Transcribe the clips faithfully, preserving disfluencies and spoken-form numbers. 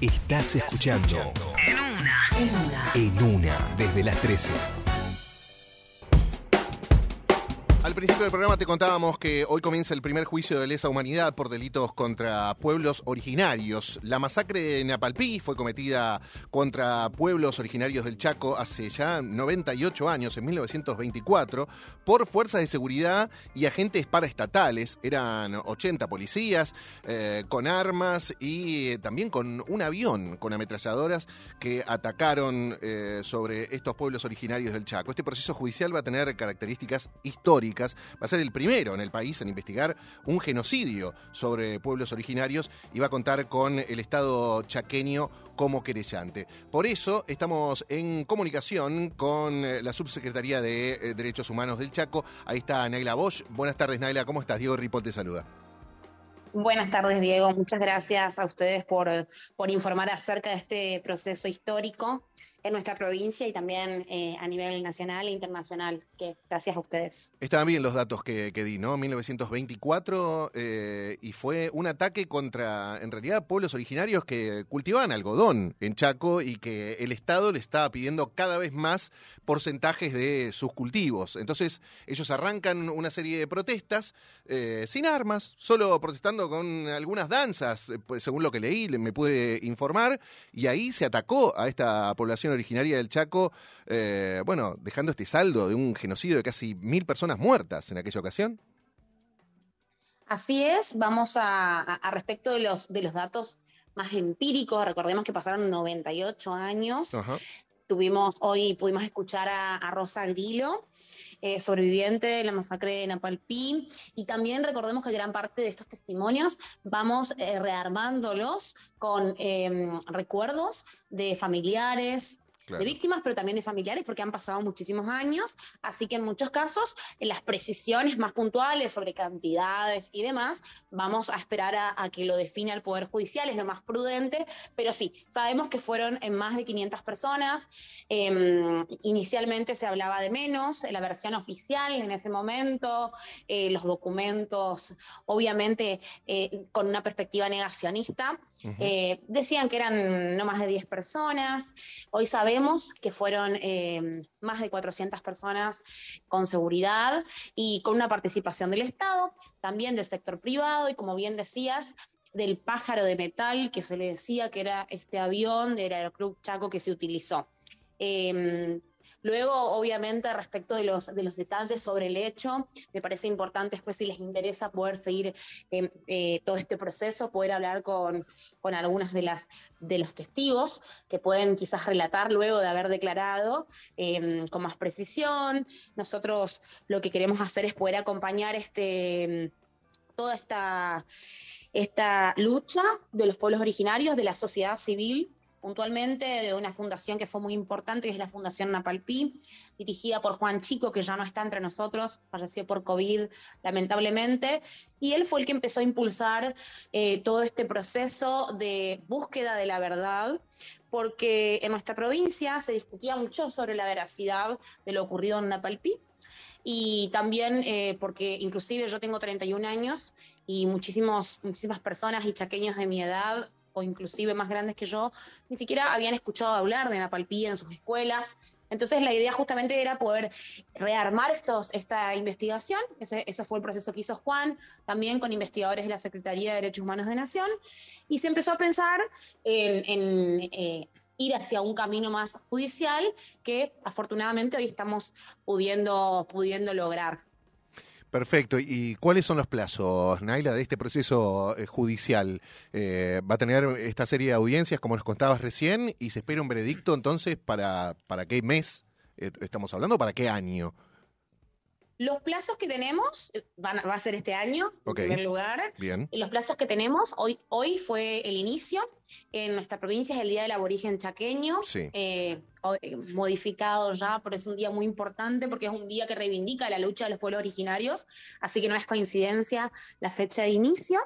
Estás escuchando En una. En una. En Una, desde las trece. Al principio del programa te contábamos que hoy comienza el primer juicio de lesa humanidad por delitos contra pueblos originarios. La masacre de Napalpí fue cometida contra pueblos originarios del Chaco hace ya noventa y ocho años, en mil novecientos veinticuatro, por fuerzas de seguridad y agentes paraestatales. Eran ochenta policías eh, con armas y eh, también con un avión con ametralladoras que atacaron eh, sobre estos pueblos originarios del Chaco. Este proceso judicial va a tener características históricas. Va a ser el primero en el país en investigar un genocidio sobre pueblos originarios y va a contar con el Estado chaqueño como querellante. Por eso estamos en comunicación con la Subsecretaría de Derechos Humanos del Chaco. Ahí está Naila Bosch. Buenas tardes, Naila. ¿Cómo estás? Diego Ripoll te saluda. Buenas tardes, Diego. Muchas gracias a ustedes por, por informar acerca de este proceso histórico en nuestra provincia y también eh, a nivel nacional e internacional. Así que gracias a ustedes. Estaban bien los datos que, que di, ¿no? mil novecientos veinticuatro eh, y fue un ataque contra, en realidad, pueblos originarios que cultivaban algodón en Chaco y que el Estado le estaba pidiendo cada vez más porcentajes de sus cultivos. Entonces, ellos arrancan una serie de protestas eh, sin armas, solo protestando con algunas danzas, pues, según lo que leí, me pude informar, y ahí se atacó a esta población originaria del Chaco, eh, bueno, dejando este saldo de un genocidio de casi mil personas muertas en aquella ocasión. Así es, vamos a, a, a respecto de los, de los datos más empíricos, recordemos que pasaron noventa y ocho años. Ajá. Tuvimos, hoy pudimos escuchar a, a Rosa Grillo, Eh, sobreviviente de la masacre de Napalpí, y también recordemos que gran parte de estos testimonios vamos eh, rearmándolos con eh, recuerdos de familiares, claro, de víctimas, pero también de familiares, porque han pasado muchísimos años, así que en muchos casos, en las precisiones más puntuales sobre cantidades y demás, vamos a esperar a, a que lo defina el Poder Judicial, es lo más prudente, pero sí, sabemos que fueron en más de quinientas personas, eh, inicialmente se hablaba de menos, la versión oficial en ese momento, eh, los documentos, obviamente, eh, con una perspectiva negacionista, uh-huh. eh, decían que eran no más de diez personas, hoy sabemos que fueron eh, más de cuatrocientas personas con seguridad y con una participación del Estado, también del sector privado y, como bien decías, del pájaro de metal que se le decía que era este avión del Aeroclub Chaco que se utilizó. Eh, Luego, obviamente, respecto de los, de los detalles sobre el hecho, me parece importante después, si les interesa, poder seguir eh, eh, todo este proceso, poder hablar con, con algunas de las de los testigos que pueden quizás relatar luego de haber declarado eh, con más precisión. Nosotros lo que queremos hacer es poder acompañar este, toda esta, esta lucha de los pueblos originarios, de la sociedad civil, puntualmente de una fundación que fue muy importante, que es la Fundación Napalpí, dirigida por Juan Chico, que ya no está entre nosotros, falleció por COVID, lamentablemente, y él fue el que empezó a impulsar eh, todo este proceso de búsqueda de la verdad, porque en nuestra provincia se discutía mucho sobre la veracidad de lo ocurrido en Napalpí, y también eh, porque inclusive yo tengo treinta y un años, y muchísimos, muchísimas personas y chaqueños de mi edad, o inclusive más grandes que yo, ni siquiera habían escuchado hablar de Napalpí en sus escuelas. Entonces la idea justamente era poder rearmar estos, esta investigación, ese, ese fue el proceso que hizo Juan, también con investigadores de la Secretaría de Derechos Humanos de Nación, y se empezó a pensar en, en eh, ir hacia un camino más judicial que afortunadamente hoy estamos pudiendo, pudiendo lograr. Perfecto. ¿Y cuáles son los plazos, Naila, de este proceso eh, judicial? Eh, ¿Va a tener esta serie de audiencias, como nos contabas recién, y se espera un veredicto entonces para, para qué mes eh, estamos hablando, para qué año? Los plazos que tenemos, van, va a ser este año, okay, en primer lugar. Bien. Los plazos que tenemos, hoy, hoy fue el inicio, en nuestra provincia es el Día del Aborigen Chaqueño, sí. eh, modificado ya, pero es un día muy importante porque es un día que reivindica la lucha de los pueblos originarios, así que no es coincidencia la fecha de inicio.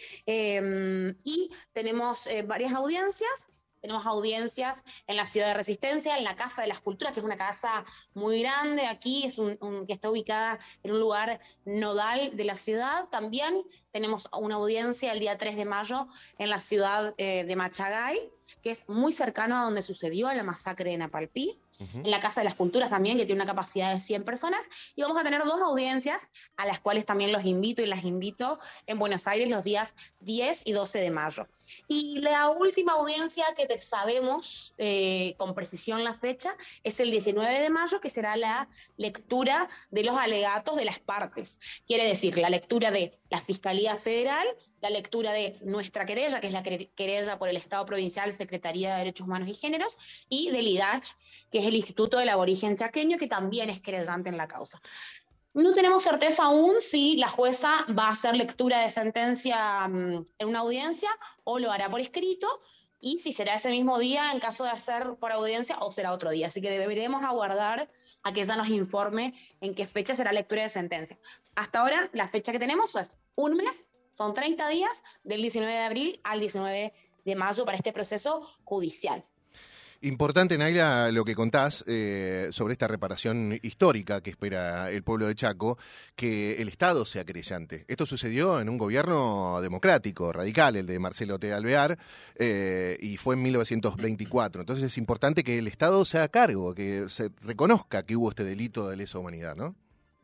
Eh, y tenemos eh, varias audiencias. Tenemos audiencias en la Ciudad de Resistencia, en la Casa de las Culturas, que es una casa muy grande aquí, es un, un, que está ubicada en un lugar nodal de la ciudad. También tenemos una audiencia el día tres de mayo en la ciudad eh, de Machagay. que es muy cercano a donde sucedió la masacre de Napalpí, uh-huh. en la Casa de las Culturas también, que tiene una capacidad de cien personas, y vamos a tener dos audiencias a las cuales también los invito y las invito en Buenos Aires los días diez y doce de mayo. Y la última audiencia que te sabemos eh, con precisión la fecha es el diecinueve de mayo, que será la lectura de los alegatos de las partes. Quiere decir, la lectura de la Fiscalía Federal, la lectura de nuestra querella, que es la querella por el Estado Provincial, Secretaría de Derechos Humanos y Géneros, y del I D A C H, que es el Instituto del Aborigen Chaqueño, que también es querellante en la causa. No tenemos certeza aún si la jueza va a hacer lectura de sentencia um, en una audiencia o lo hará por escrito, y si será ese mismo día en caso de hacer por audiencia o será otro día. Así que deberemos aguardar a que ella nos informe en qué fecha será lectura de sentencia. Hasta ahora la fecha que tenemos es un mes, son treinta días, del diecinueve de abril al diecinueve de mayo para este proceso judicial. Importante, Nayla, lo que contás eh, sobre esta reparación histórica que espera el pueblo de Chaco, que el Estado sea querellante. Esto sucedió en un gobierno democrático, radical, el de Marcelo T. Alvear, eh, y fue en mil novecientos veinticuatro. Entonces es importante que el Estado se haga cargo, que se reconozca que hubo este delito de lesa humanidad, ¿no?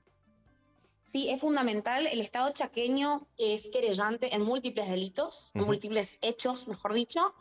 Sí, es fundamental. El Estado chaqueño es querellante en múltiples delitos, en uh-huh. múltiples hechos, mejor dicho,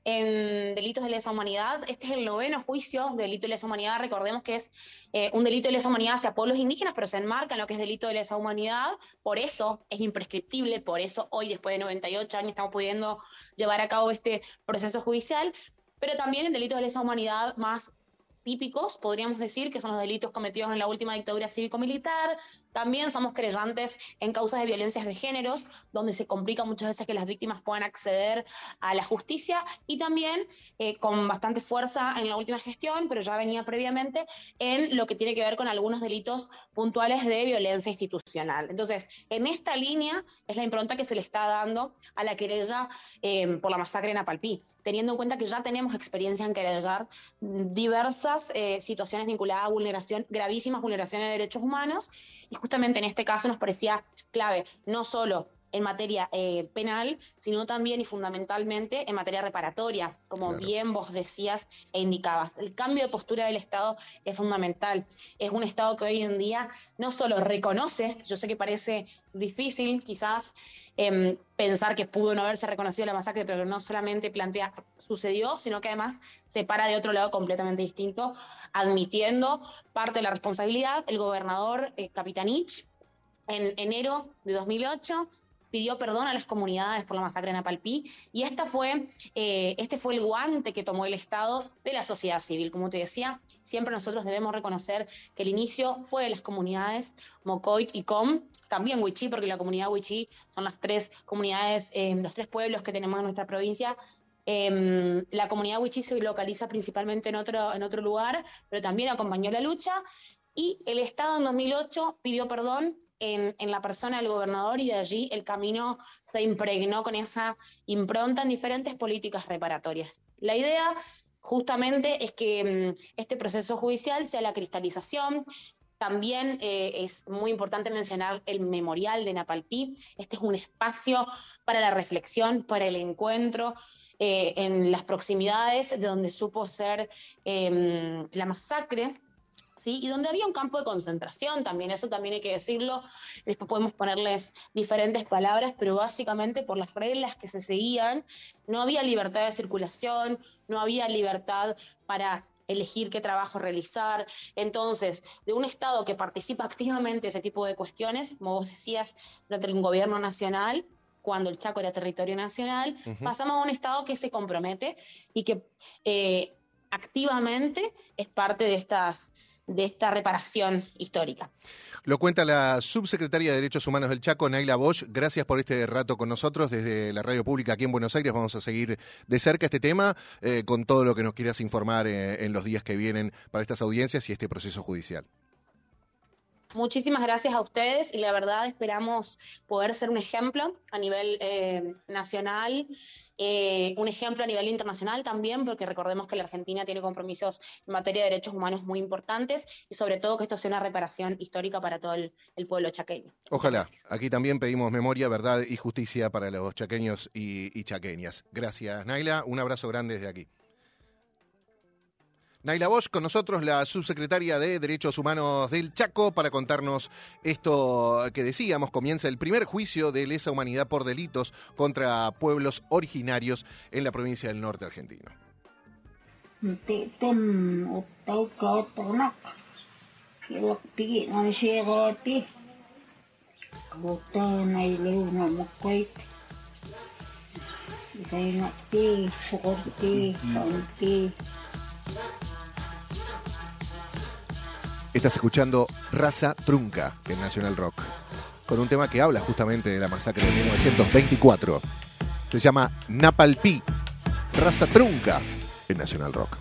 en delitos de lesa humanidad. Este es el noveno juicio de delito de lesa humanidad. Recordemos que es eh, un delito de lesa humanidad hacia pueblos indígenas, pero se enmarca en lo que es delito de lesa humanidad. Por eso es imprescriptible, por eso hoy, después de noventa y ocho años, estamos pudiendo llevar a cabo este proceso judicial, pero también en delitos de lesa humanidad más típicos, podríamos decir, que son los delitos cometidos en la última dictadura cívico-militar. También somos querellantes en causas de violencias de géneros, donde se complica muchas veces que las víctimas puedan acceder a la justicia, y también eh, con bastante fuerza en la última gestión, pero ya venía previamente, en lo que tiene que ver con algunos delitos puntuales de violencia institucional. Entonces, en esta línea es la impronta que se le está dando a la querella eh, por la masacre en Napalpí, teniendo en cuenta que ya tenemos experiencia en querellar diversas eh, situaciones vinculadas a vulneración, gravísimas vulneraciones de derechos humanos, y justamente en este caso nos parecía clave, no solo en materia eh, penal, sino también y fundamentalmente en materia reparatoria, como claro. bien vos decías e indicabas. El cambio de postura del Estado es fundamental. Es un Estado que hoy en día no solo reconoce, yo sé que parece difícil quizás eh, pensar que pudo no haberse reconocido la masacre, pero no solamente plantea sucedió, sino que además se para de otro lado completamente distinto, admitiendo parte de la responsabilidad. El gobernador eh, Capitanich, en enero de dos mil ocho, pidió perdón a las comunidades por la masacre en Napalpí, y esta fue, eh, este fue el guante que tomó el Estado de la sociedad civil. Como te decía, siempre nosotros debemos reconocer que el inicio fue de las comunidades Mocoit y Com, también Wichí, porque la comunidad Wichí son las tres comunidades, eh, los tres pueblos que tenemos en nuestra provincia. Eh, la comunidad Wichí se localiza principalmente en otro, en otro lugar, pero también acompañó la lucha, y el Estado en dos mil ocho pidió perdón En, en la persona del gobernador, y de allí el camino se impregnó con esa impronta en diferentes políticas reparatorias. La idea justamente es que mmm, este proceso judicial sea la cristalización. También eh, es muy importante mencionar el memorial de Napalpí. Este es un espacio para la reflexión, para el encuentro eh, en las proximidades de donde supo ser eh, la masacre, ¿sí? Y donde había un campo de concentración también, eso también hay que decirlo. Después podemos ponerles diferentes palabras, pero básicamente por las reglas que se seguían, no había libertad de circulación, no había libertad para elegir qué trabajo realizar. Entonces, de un Estado que participa activamente en ese tipo de cuestiones, como vos decías, durante un gobierno nacional, cuando el Chaco era territorio nacional, uh-huh. pasamos a un Estado que se compromete y que eh, activamente es parte de estas de esta reparación histórica. Lo cuenta la subsecretaria de Derechos Humanos del Chaco, Nayla Bosch. Gracias por este rato con nosotros desde la radio pública aquí en Buenos Aires. Vamos a seguir de cerca este tema eh, con todo lo que nos quieras informar eh, en los días que vienen para estas audiencias y este proceso judicial. Muchísimas gracias a ustedes, y la verdad esperamos poder ser un ejemplo a nivel eh, nacional eh, un ejemplo a nivel internacional también, porque recordemos que la Argentina tiene compromisos en materia de derechos humanos muy importantes y sobre todo que esto sea una reparación histórica para todo el, el pueblo chaqueño. Ojalá. Aquí también pedimos memoria, verdad y justicia para los chaqueños y, y chaqueñas. Gracias, Naila. Un abrazo grande desde aquí. Naila Bosch, con nosotros, la subsecretaria de Derechos Humanos del Chaco, para contarnos esto que decíamos. Comienza el primer juicio de lesa humanidad por delitos contra pueblos originarios en la provincia del norte argentino. Estás escuchando Raza Trunca en Nacional Rock, con un tema que habla justamente de la masacre de mil novecientos veinticuatro. Se llama Napalpí, Raza Trunca en Nacional Rock.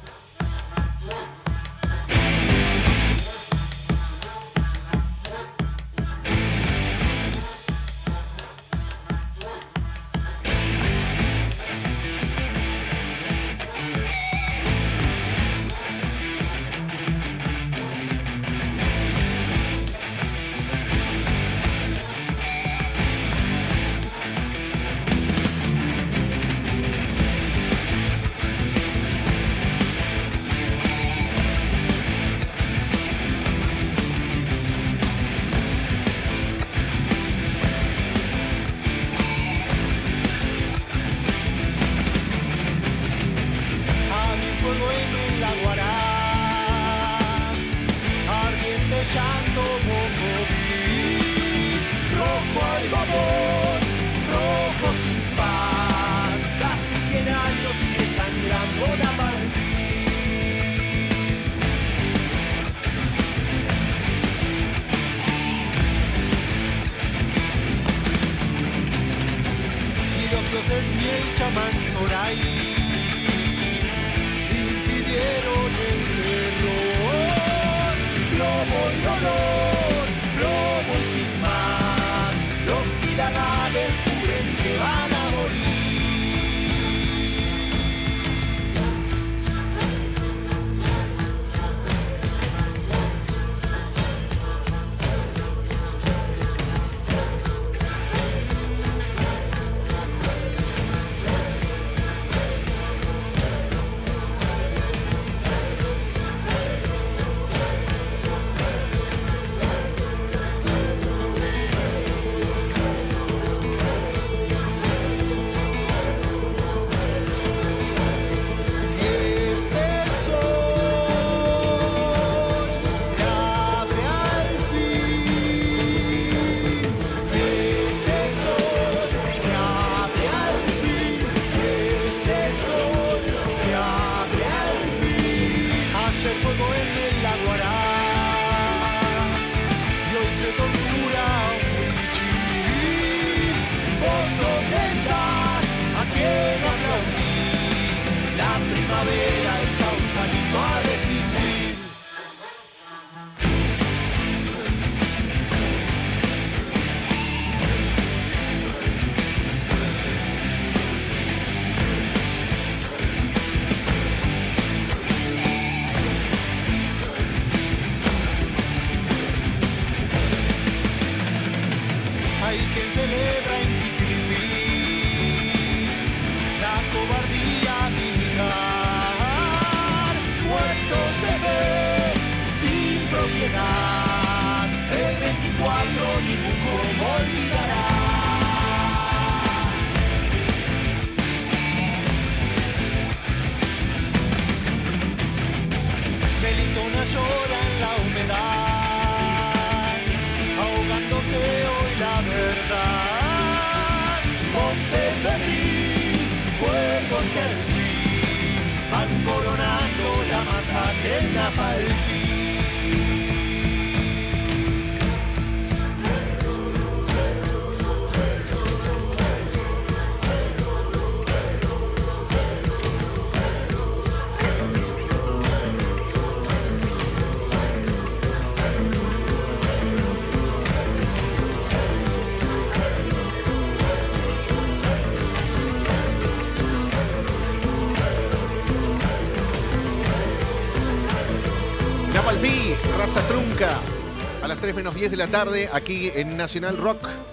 Mesa Trunca a las tres menos diez de la tarde aquí en Nacional Rock.